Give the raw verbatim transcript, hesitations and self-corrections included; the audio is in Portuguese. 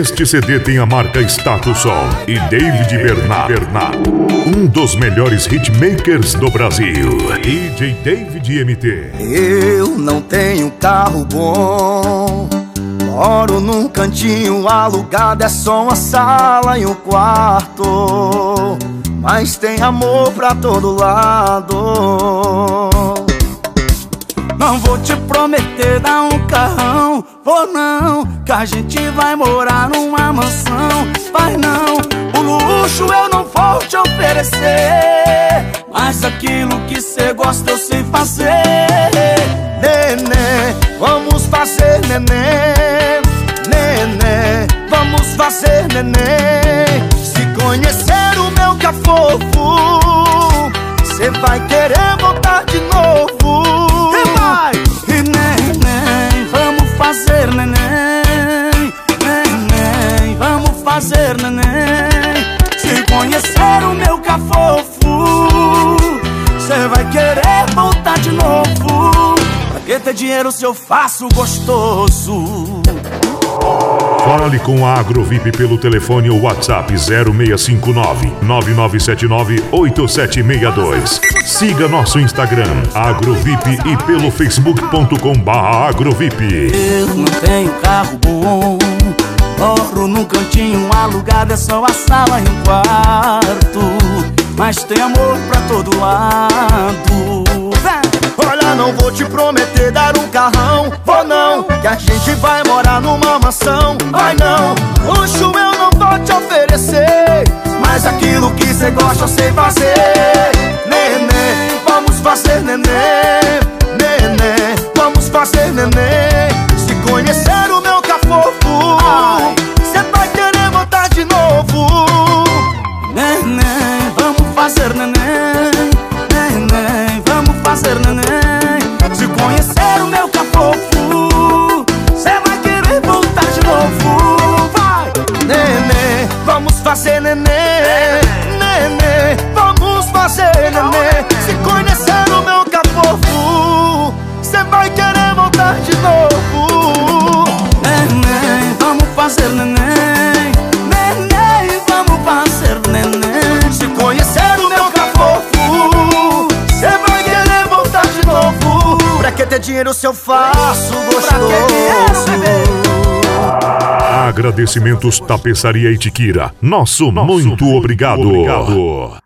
Este C D tem a marca Status Som e David Bernard, Bernard, um dos melhores hitmakers do Brasil. D J David M T. Eu não tenho carro bom, moro num cantinho alugado, é só uma sala e um quarto, mas tem amor pra todo lado. Não vou te prometer dar um carrão, vou não, que a gente vai morar numa mansão. Vai não, o luxo eu não vou te oferecer, mas aquilo que cê gosta eu sei fazer. Nenê, vamos fazer nenê, nenê, vamos fazer nenê. Se conhecer o meu cafofo, cê vai querer voltar de novo. E neném, vamos fazer neném, neném, vamos fazer neném. Se conhecer o meu cafofo, cê vai querer voltar de novo. Pra que ter dinheiro se eu faço gostoso? Fale com a Agrovip pelo telefone ou WhatsApp zero seis cinco nove, nove nove sete nove, oito sete seis dois. Siga nosso Instagram, Agrovip, e pelo facebook ponto com barra Agrovip. Eu não tenho carro bom, moro num cantinho alugado, é só a sala e um quarto, mas tem amor pra todo lado. Olha, não vou te prometer dar um carrão, vou não, que a gente vai morar numa mansão. Vai não, luxo eu não vou te oferecer, mas aquilo que cê gosta eu sei fazer. Nenê, vamos fazer nenê, nenê, vamos fazer nenê. Se conhecer o meu cafofo, cê vai querer voltar de novo. Nenê, vamos fazer nenê, nenê, vamos fazer nenê. Se conhecer o meu cafofo, cê vai querer voltar de novo. Vai! Nenê, vamos fazer nenê, nenê, vamos fazer nenê. Se conhecer o meu cafofo, cê vai querer voltar de novo. Nenê, vamos fazer nenê, nenê, vamos fazer nenê. Se conhecer o meu cafofo, cê vai querer voltar de novo. Pra que ter dinheiro se eu faço gostoso? Agradecimentos Tapeçaria Itiquira. Nosso, Nosso muito, muito obrigado. obrigado.